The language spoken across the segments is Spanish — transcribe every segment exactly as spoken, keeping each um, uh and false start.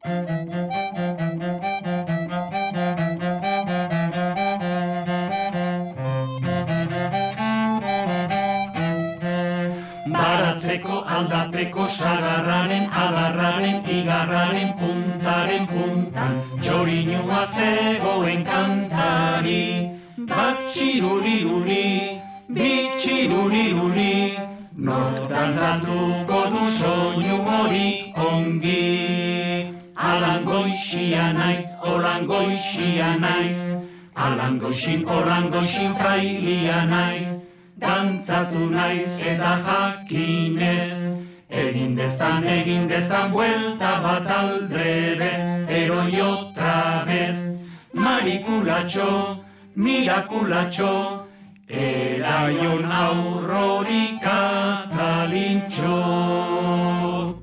Baratzeko aldapeko sagarraren, adarraren, igarraren, puntaren puntan, txorinua zegoen kantari. Bat txiruliruli, bi txiruliruli, nork dantzatuko du soinu hori ongi. Alan goixia naiz, olan goixia naiz, alan goixin, olan goixin frailia naiz. Dantzatu naiz eta jakinez, egin dezan, egin dezan, buelta bat aldrebez, pero y otra vez. Marikulatxo, mirakulatxo, eraion aurrori Katalintxo.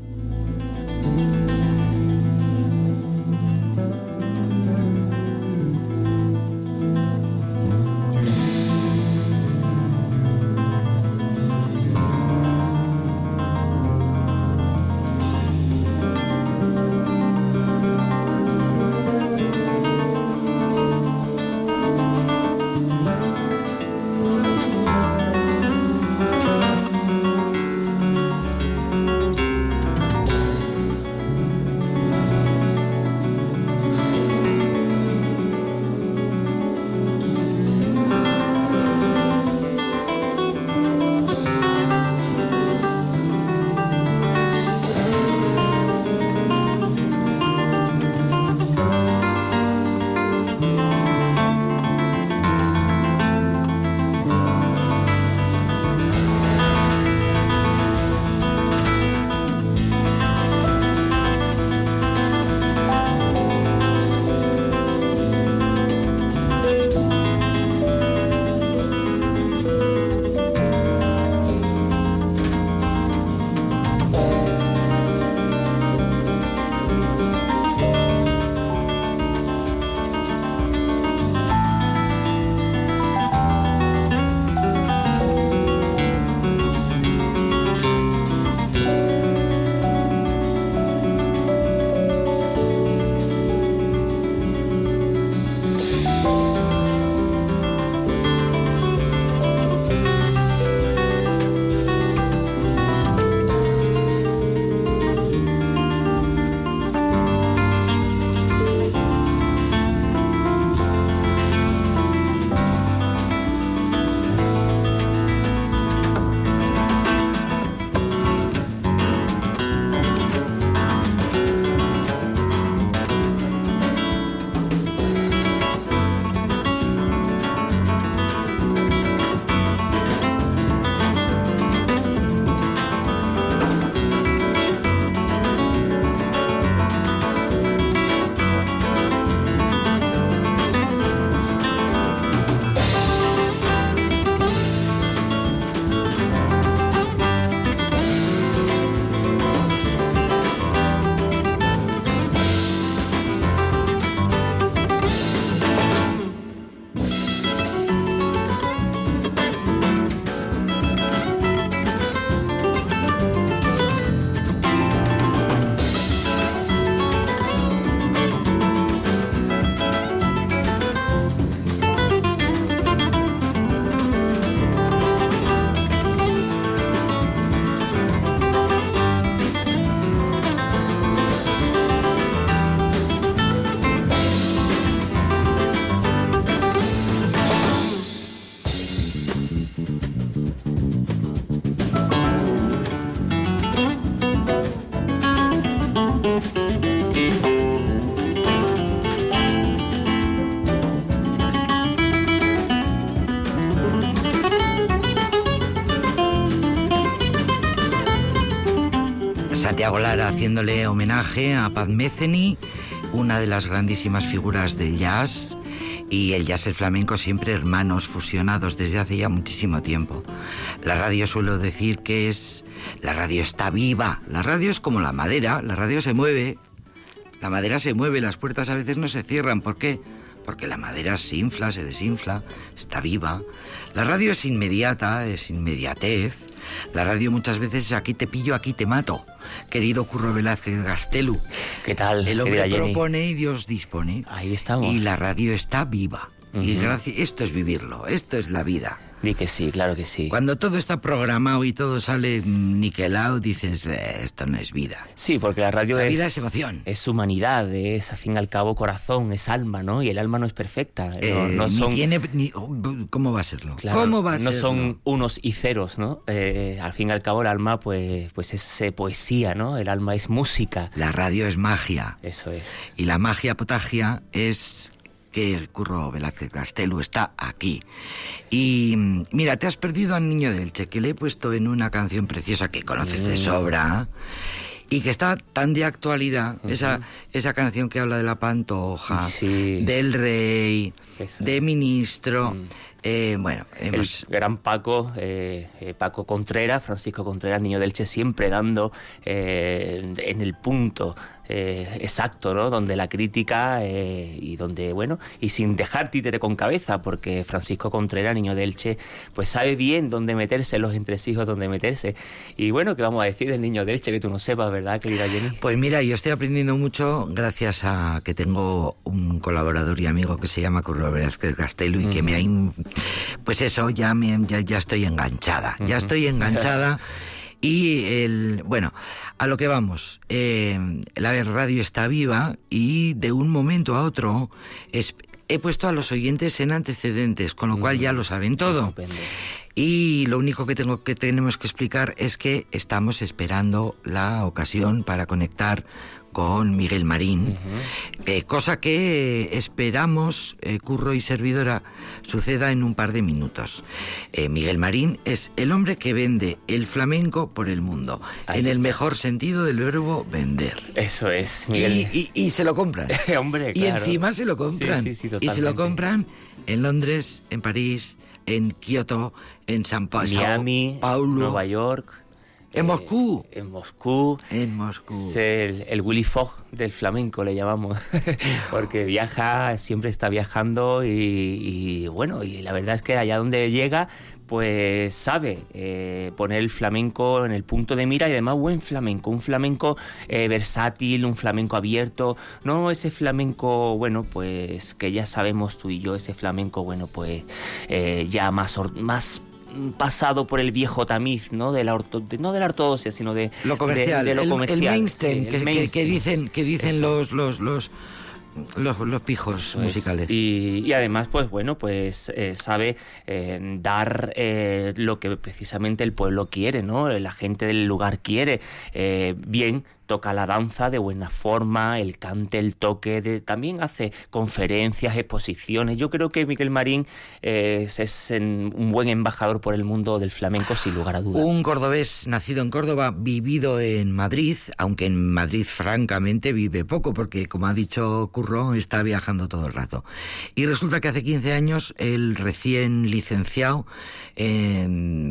Santiago Lara haciéndole homenaje a Paz Metheny, una de las grandísimas figuras del jazz, y el jazz y el flamenco siempre hermanos, fusionados desde hace ya muchísimo tiempo. La radio, suelo decir que es... La radio está viva, la radio es como la madera, la radio se mueve, la madera se mueve, las puertas a veces no se cierran. ¿Por qué? porque la madera se infla, se desinfla, está viva. La radio es inmediata, es inmediatez. La radio muchas veces es aquí te pillo, aquí te mato. Querido Curro Velázquez Gastelu. ¿Qué tal? El hombre propone y Dios dispone. Ahí estamos. Y la radio está viva. Uh-huh. Y gracias, esto es vivirlo, esto es la vida. Di que sí, claro que sí. Cuando todo está programado y todo sale niquelado, dices, eh, esto no es vida. Sí, porque la radio la es... La vida es emoción. Es humanidad, es, al fin y al cabo, corazón, es alma, ¿no? Y el alma no es perfecta. Eh, no, no ni son... tiene... Ni, ¿Cómo va a serlo? Claro, ¿Cómo va a no serlo? son unos y ceros, ¿no? Eh, al fin y al cabo, el alma, pues, pues es eh, poesía, ¿no? El alma es música. La radio es magia. Eso es. Y la magia potagia es... que el Curro Velázquez Gastelu está aquí. Y mira, te has perdido al Niño de Elche, que le he puesto en una canción preciosa que conoces mm. de sobra y que está tan de actualidad. Uh-huh. esa, esa canción que habla de la Pantoja, sí. del rey, Eso. de ministro. Mm. Eh, bueno, hemos... El gran Paco, eh, eh, Paco Contreras, Francisco Contreras, Niño de Elche, siempre dando eh, en el punto eh, exacto, ¿no? Donde la crítica eh, y donde, bueno, y sin dejar títere con cabeza, porque Francisco Contreras, Niño de Elche, pues sabe bien dónde meterse, los entresijos dónde meterse. Y bueno, ¿qué vamos a decir del Niño de Elche que tú no sepas, verdad, querida Jenny? Pues mira, yo estoy aprendiendo mucho gracias a que tengo un colaborador y amigo que se llama Curro Velázquez Gastelu y uh-huh. que me ha... In... Pues eso, ya, me, ya, ya estoy enganchada, uh-huh. ya estoy enganchada y, el bueno, a lo que vamos, eh, la radio está viva y de un momento a otro es, he puesto a los oyentes en antecedentes, con lo uh-huh. cual ya lo saben todo. Estupendo. Y lo único que, tengo, que tenemos que explicar es que estamos esperando la ocasión para conectar con Miguel Marín, uh-huh. eh, cosa que esperamos, eh, Curro y servidora, suceda en un par de minutos. Eh, Miguel Marín es el hombre que vende el flamenco por el mundo, Ahí en está. el mejor sentido del verbo vender. Eso es, Miguel. Y, y, y se lo compran. Hombre, y claro. encima se lo compran. Sí, sí, sí, y se lo compran en Londres, en París, en Kioto, en San Paulo, Miami, Paulo, Nueva York. En eh, Moscú. En Moscú. En Moscú. Es el, el Willy Fogg del flamenco, le llamamos. Porque viaja, siempre está viajando y, y bueno, y la verdad es que allá donde llega, pues sabe eh, poner el flamenco en el punto de mira y además buen flamenco, un flamenco eh, versátil, un flamenco abierto, no ese flamenco, bueno, pues que ya sabemos tú y yo, ese flamenco, bueno, pues eh, ya más, or, más pasado por el viejo tamiz, ¿no? De la orto, de, no de la ortodoxia, sino de lo comercial, de, de lo el, comercial, el mainstream, sí, que, el que, mainstream. que dicen, que dicen los, los, los Los, los pijos pues, musicales. Y, y además, pues bueno, pues eh, sabe eh, dar eh, lo que precisamente el pueblo quiere, ¿no? La gente del lugar quiere. Eh, bien, toca la danza de buena forma, el cante, el toque, de, también hace conferencias, exposiciones. Yo creo que Miguel Marín eh, es, es en, un buen embajador por el mundo del flamenco, sin lugar a dudas. Un cordobés nacido en Córdoba, vivido en Madrid, aunque en Madrid francamente vive poco, porque como ha dicho Curro, está viajando todo el rato. Y resulta que hace quince años el recién licenciado eh,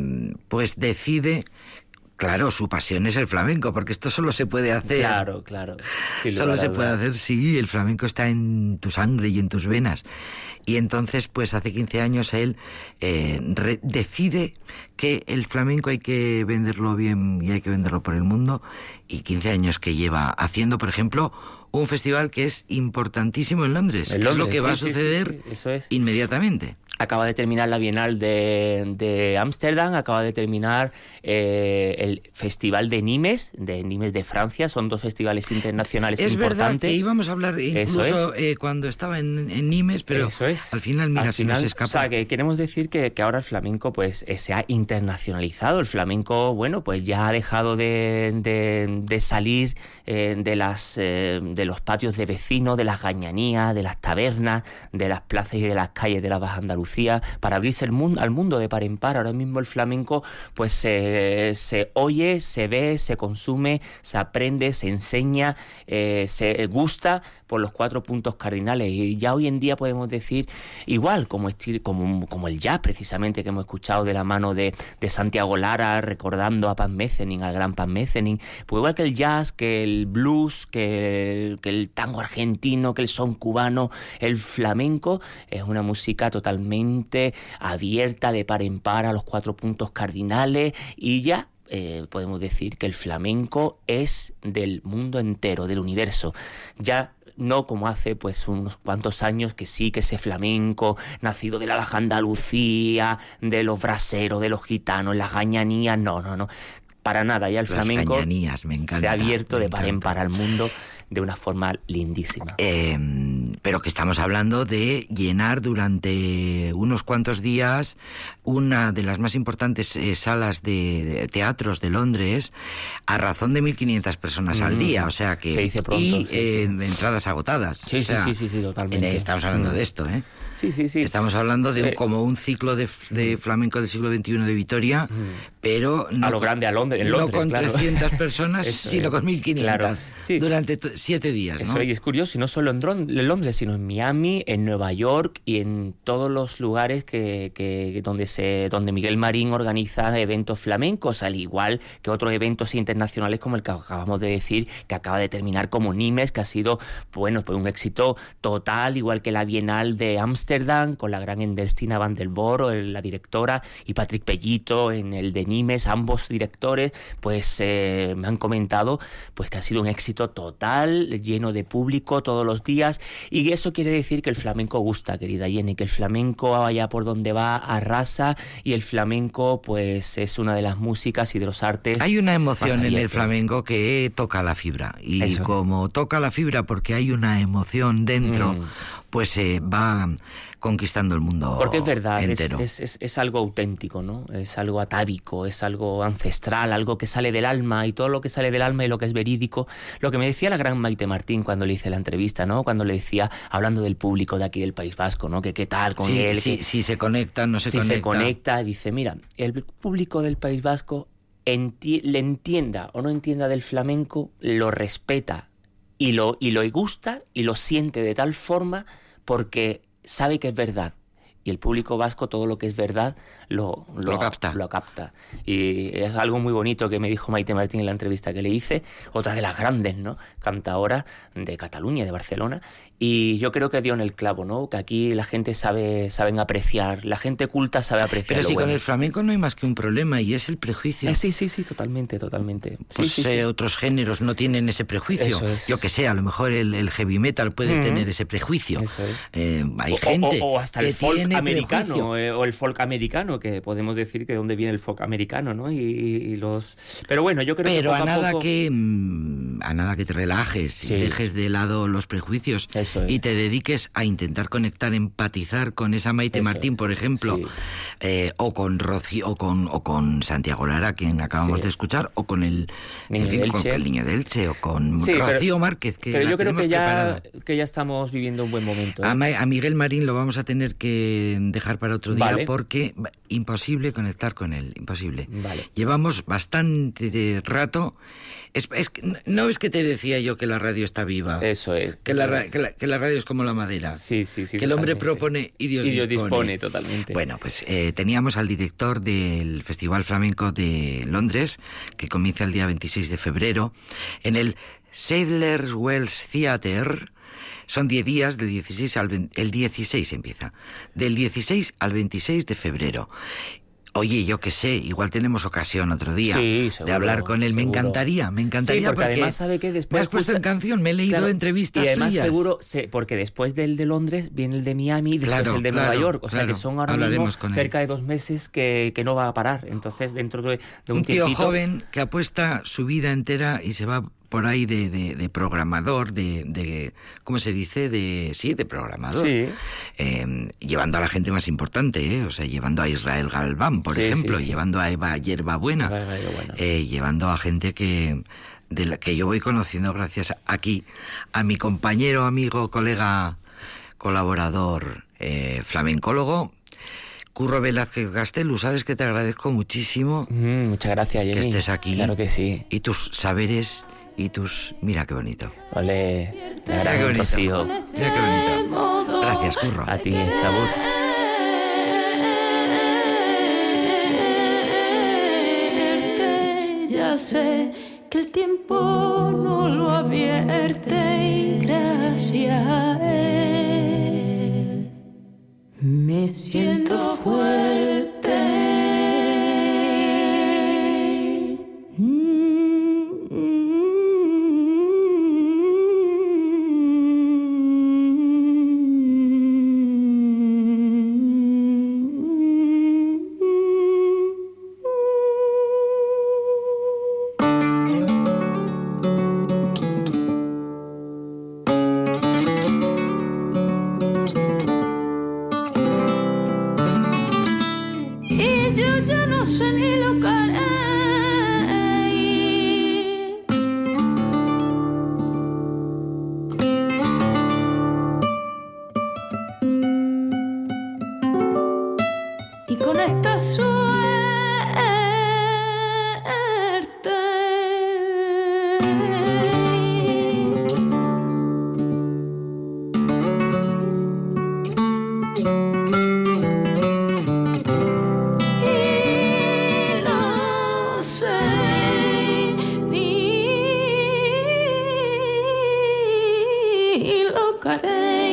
pues decide... Claro, su pasión es el flamenco, porque esto solo se puede hacer... Claro, claro. Solo se puede hacer, sí, el flamenco está en tu sangre y en tus venas. Y entonces, pues hace quince años él eh, re- decide que el flamenco hay que venderlo bien y hay que venderlo por el mundo. Y quince años que lleva haciendo, por ejemplo, un festival que es importantísimo en Londres, en que Londres, es lo que sí, va a sí, suceder sí, sí, eso es. Inmediatamente. Acaba de terminar la Bienal de, de Ámsterdam, acaba de terminar eh, el Festival de Nimes, de Nimes de Francia, son dos festivales internacionales es importantes. Es verdad que íbamos a hablar incluso es. eh, cuando estaba en, en Nimes, pero Eso es. al final, mira, al se final, nos escapa. O sea, que queremos decir que, que ahora el flamenco pues eh, se ha internacionalizado, el flamenco, bueno, pues ya ha dejado de, de, de salir eh, de, las, eh, de los patios de vecinos, de las gañanías, de las tabernas, de las plazas y de las calles de la Baja Andalucía, para abrirse el mundo, al mundo de par en par. Ahora mismo el flamenco pues se, se oye, se ve, se consume, se aprende, se enseña, eh, se gusta por los cuatro puntos cardinales, y ya hoy en día podemos decir igual como, estil, como, como el jazz precisamente que hemos escuchado de la mano de, de Santiago Lara, recordando a Pat Metheny, al gran Pat Metheny, pues igual que el jazz, que el blues, que el, que el tango argentino, que el son cubano. El flamenco es una música totalmente abierta, de par en par a los cuatro puntos cardinales, y ya Eh, podemos decir que el flamenco es del mundo entero, del universo. Ya no como hace pues unos cuantos años, que sí, que ese flamenco nacido de la Baja Andalucía, de los braseros, de los gitanos, las gañanías, no, no, no, para nada. Ya el Las flamenco gañanías, me encanta, se ha abierto me de par en encanta. par al mundo de una forma lindísima. Eh, pero que estamos hablando de llenar durante unos cuantos días una de las más importantes eh, salas de, de teatros de Londres, a razón de mil quinientas personas mm. al día, o sea que... Se dice pronto, y sí, eh, sí. entradas agotadas. Sí, o sea, sí, sí, sí, sí, totalmente. eh, Estamos hablando mm. de esto, ¿eh? Sí, sí, sí. Estamos hablando de un, Eh, como un ciclo de, de flamenco del siglo veintiuno de Vitoria, mm. pero... No a lo con, grande, a Londres, en Londres, no con claro. trescientas personas, Eso sino es. con mil quinientas. Claro. Sí. Durante t- siete días, Eso, ¿no? y es curioso, y no solo en, Dron- en Londres, sino en Miami, en Nueva York y en todos los lugares que, que donde se donde Miguel Marín organiza eventos flamencos, al igual que otros eventos internacionales como el que acabamos de decir, que acaba de terminar, como Nimes, que ha sido, bueno, pues un éxito total, igual que la Bienal de Ámsterdam, con la gran Enderstina Van del Boro, la directora, y Patrick Pellito en el de Nimes, ambos directores, pues eh, me han comentado pues que ha sido un éxito total, lleno de público todos los días, y eso quiere decir que el flamenco gusta, querida Jenny, que el flamenco allá por donde va arrasa, y el flamenco pues es una de las músicas y de los artes. Hay una emoción en el flamenco que toca la fibra, y eso. Como toca la fibra porque hay una emoción dentro, mm. pues se eh, va conquistando el mundo porque es verdad, entero. Es, es, es algo auténtico, ¿no? Es algo atávico, es algo ancestral, algo que sale del alma, y todo lo que sale del alma y lo que es verídico. Lo que me decía la gran Maite Martín cuando le hice la entrevista, ¿no? Cuando le decía, hablando del público de aquí del País Vasco, ¿no? Que qué tal con sí, él. Sí, que, si se conecta, no se si conecta. Si se conecta, dice, mira, el público del País Vasco enti- le entienda o no entienda del flamenco, lo respeta y lo, y lo gusta y lo siente de tal forma porque sabe que es verdad. Y el público vasco, todo lo que es verdad, lo, lo, lo capta. Lo capta. Y es algo muy bonito que me dijo Maite Martín en la entrevista que le hice, otra de las grandes, ¿no? Cantadora de Cataluña, de Barcelona. Y yo creo que dio en el clavo, ¿no? Que aquí la gente sabe saben apreciar, la gente culta sabe apreciar. Pero lo si bueno. Con el flamenco no hay más que un problema, y es el prejuicio. Eh, sí, sí, sí, totalmente, totalmente. Sí, pues sí, eh, sí. Otros géneros no tienen ese prejuicio. Eso es. Yo que sé, a lo mejor el, el heavy metal puede mm-hmm. tener ese prejuicio. Eso es. Eh, hay o, gente o, o hasta el que folk tiene americano. prejuicio. O el folk americano, que podemos decir que de dónde viene el folk americano, ¿no? Y, y los... Pero bueno, yo creo Pero que poco a nada a poco... que a nada que te relajes, sí. y dejes de lado los prejuicios. Eso es. Y te dediques a intentar conectar, empatizar con esa Maite Eso Martín, es. por ejemplo, sí. eh, o con Rocío, o con o con Santiago Lara, quien acabamos sí. de escuchar, o con el niño, en fin, de con el niño de Elche, o con sí, Rocío pero, Márquez, que pero la yo creo que ya preparada. que ya estamos viviendo un buen momento, ¿eh? A, Ma, a Miguel Marín lo vamos a tener que dejar para otro día, vale. porque imposible conectar con él, imposible. Vale. Llevamos bastante de rato. Es, es, no es que te decía yo que la radio está viva. Eso es. Que la, que la, que la radio es como la madera. Sí, sí, sí. Que el hombre propone y Dios, y Dios dispone. dispone. totalmente. Bueno, pues eh, teníamos al director del Festival Flamenco de Londres, que comienza el día veintiséis de febrero, en el Sadler's Wells Theatre. Son diez días, del dieciséis al veinte, el dieciséis empieza, del dieciséis al veintiséis de febrero. Oye, yo qué sé, igual tenemos ocasión otro día sí, seguro, de hablar con él. Seguro. Me encantaría, me encantaría. Sí, porque, porque además sabe que después... me has puesto justo, en canción, me he leído claro, entrevistas y además suyas. seguro, porque después del de Londres viene el de Miami y después claro, el de claro, Nueva York. O sea claro, que son ahora hablaremos mismo cerca de dos meses que, que no va a parar. Entonces, dentro de, de un, un tío tiempito, joven que apuesta su vida entera y se va por ahí de, de, de programador, de, de... ¿Cómo se dice? De sí, de programador. Sí. Eh, llevando a la gente más importante, ¿eh? O sea, llevando a Israel Galván, por sí, ejemplo, sí, sí. llevando a Eva Yerbabuena, bueno. eh, llevando a gente que... de la que yo voy conociendo gracias a, aquí a mi compañero, amigo, colega, colaborador, eh, flamencólogo, Curro Velázquez Gastelu. Sabes que te agradezco muchísimo. Mm, muchas gracias, Jenny. Que estés aquí. Claro que sí. Y tus saberes y tus... Mira qué bonito. Ole, la Mira qué bonito. Rocío. Mira qué bonito. Gracias, Curro. A ti, Sabur. Ya sé que el tiempo no lo advierte y gracias a él me siento fuerte. Ni lo haré.